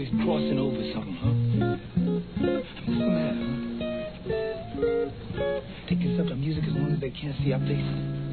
always crossing over something, huh? What's the matter, huh? They can stop the music as long as they can't see our faces.